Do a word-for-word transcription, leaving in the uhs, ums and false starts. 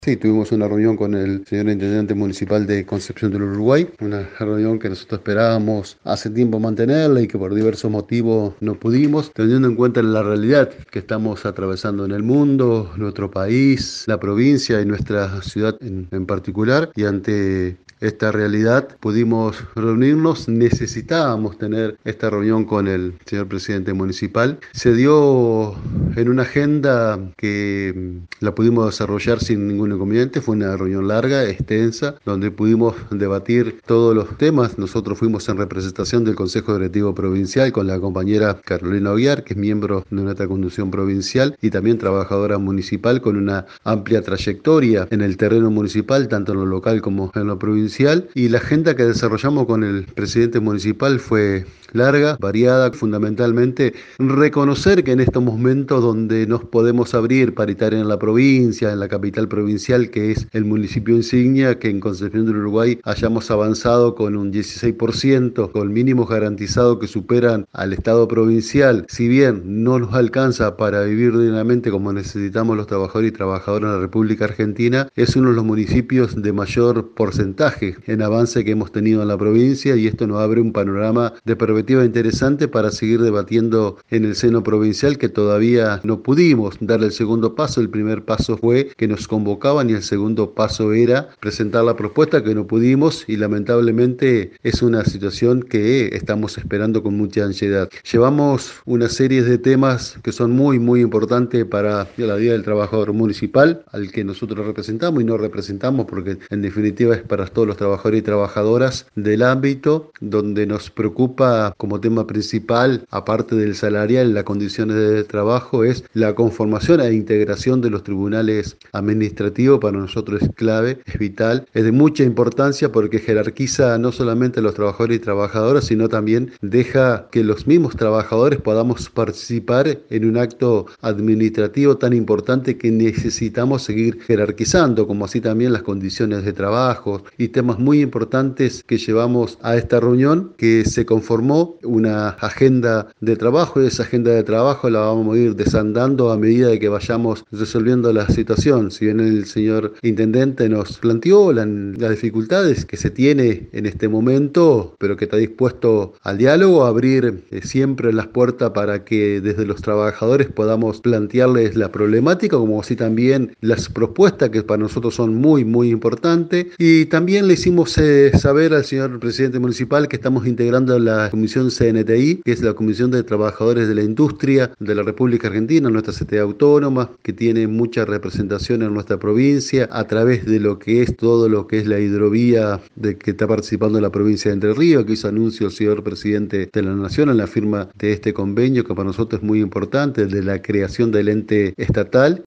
Sí, tuvimos una reunión con el señor intendente municipal de Concepción del Uruguay, una reunión que nosotros esperábamos hace tiempo mantenerla y que por diversos motivos no pudimos, teniendo en cuenta la realidad que estamos atravesando en el mundo, nuestro país, la provincia y nuestra ciudad en, en particular, y ante esta realidad pudimos reunirnos, necesitábamos tener esta reunión con el señor presidente municipal. Se dio en una agenda que mm, la pudimos desarrollar sin ningún inconveniente, fue una reunión larga, extensa, donde pudimos debatir todos los temas. Nosotros fuimos en representación del Consejo Directivo Provincial con la compañera Carolina Oguiar, que es miembro de nuestra conducción provincial y también trabajadora municipal con una amplia trayectoria en el terreno municipal, tanto en lo local como en lo provincial. Y la agenda que desarrollamos con el presidente municipal fue larga, variada, fundamentalmente reconocer que en estos momentos donde nos podemos abrir paritaria en la provincia, en la capital provincial que es el municipio insignia, que en Concepción del Uruguay hayamos avanzado con un dieciséis por ciento, con mínimos garantizados que superan al Estado provincial, si bien no nos alcanza para vivir dignamente como necesitamos los trabajadores y trabajadoras en la República Argentina, es uno de los municipios de mayor porcentaje en avance que hemos tenido en la provincia, y esto nos abre un panorama de perspectiva interesante para seguir debatiendo en el seno provincial, que todavía no pudimos dar el segundo paso. El primer paso fue que nos convocaban y el segundo paso era presentar la propuesta, que no pudimos, y lamentablemente es una situación que estamos esperando con mucha ansiedad. Llevamos una serie de temas que son muy muy importantes para la vida del trabajador municipal, al que nosotros representamos y no representamos, porque en definitiva es para todos los trabajadores y trabajadoras del ámbito, donde nos preocupa como tema principal, aparte del salarial, las condiciones de trabajo, es la conformación e integración de los tribunales administrativos. Para nosotros es clave, es vital, es de mucha importancia porque jerarquiza no solamente a los trabajadores y trabajadoras, sino también deja que los mismos trabajadores podamos participar en un acto administrativo tan importante que necesitamos seguir jerarquizando, como así también las condiciones de trabajo y temas muy importantes que llevamos a esta reunión, que se conformó una agenda de trabajo, y esa agenda de trabajo la vamos a ir desandando a medida de que vayamos resolviendo la situación. Si bien el señor intendente nos planteó la, las dificultades que se tiene en este momento, pero que está dispuesto al diálogo, a abrir eh, siempre las puertas para que desde los trabajadores podamos plantearles la problemática, como así también las propuestas que para nosotros son muy muy importantes. Y también le hicimos eh, saber al señor presidente municipal que estamos integrando la comisión C N T I, que es la Comisión de Trabajadores de la Industria de la República Argentina, nuestra C T A autónoma, que tiene mucha representación en nuestra provincia a través de lo que es todo lo que es la hidrovía de que está participando la provincia de Entre Ríos, que hizo anuncio el señor presidente de la Nación en la firma de este convenio, que para nosotros es muy importante, de la creación del ente estatal.